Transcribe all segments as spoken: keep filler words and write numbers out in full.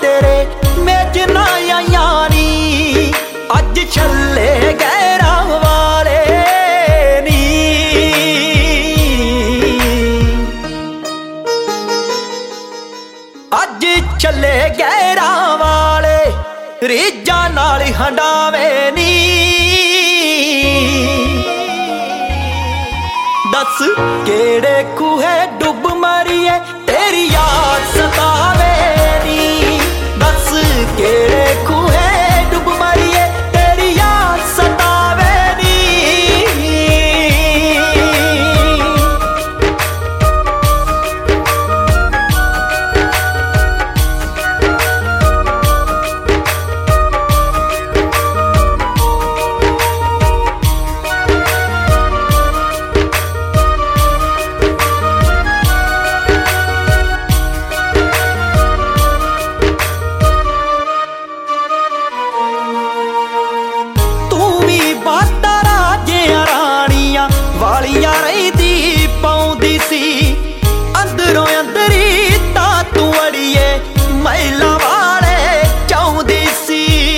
तेरे मेजना यानी अज छले गैरा वाले नी। अज छले गैरा वाले रीजा नाल हंडावे नी। दस केड़े खूहे डुब मरिए तेरी याद सतावे नी। दस केड़े खूहे डुब मरिए तेरी याद सतावे नी। वालियां रहीदी पाउंदी सी अंदरों अंदरी तां तू अड़िए महिला वाले चाहुंदी सी।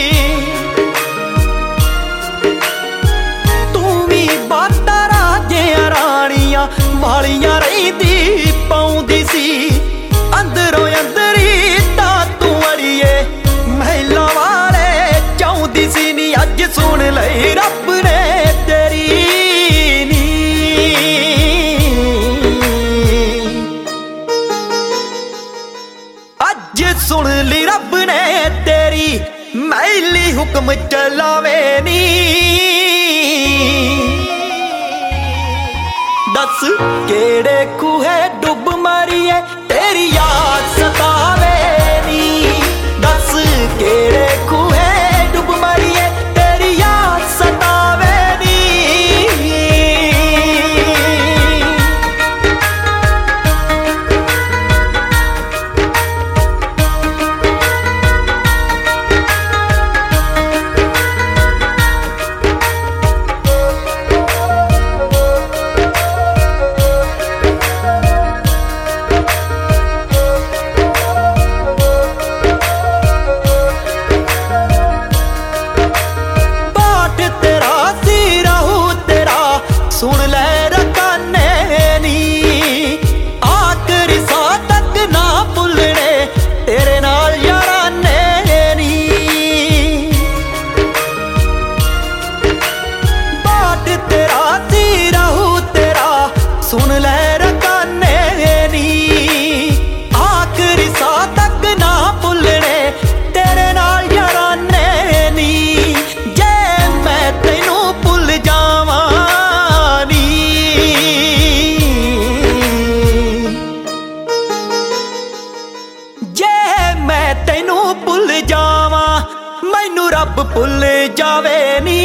तू भी बातां राजियां राणियां वालियां रहीदी पाउंदी सी अंदरों अंदरी तां तू अड़िए महिला वाले चाहुंदी सी नी। अज सुन लई रब ने तेरी अज सुन ली रब ने तेरी मैली हुक्म चलावे नी। दस केड़े खूहे डुब मरिए तेरी याद सतावे नी। दस केड़े खूहे डुब मरिए तेरी याद सतावे नी। सुन ले रकाने नी आखरी सा तक ना भुलने तेरे नाल याराने नी। बाट तेरा सी रहू तेरा सुन ले रकाने नी आखरी सा तक ना भुलने तेरे नाल याराने नी। जे मैं तैनू भुल जावां तैनू भुल जावा मैनू रब भुल जावे नी।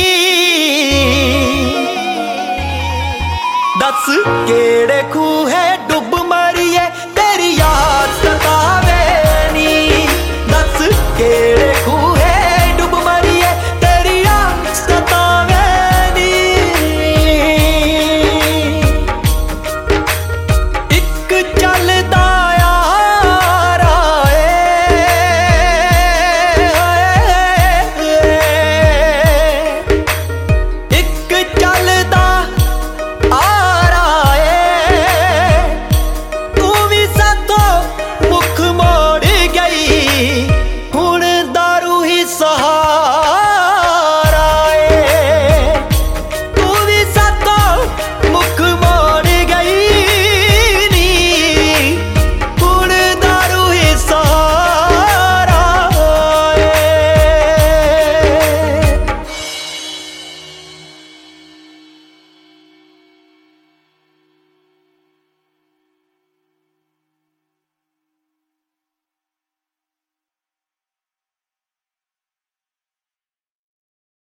दस केड़े खूहे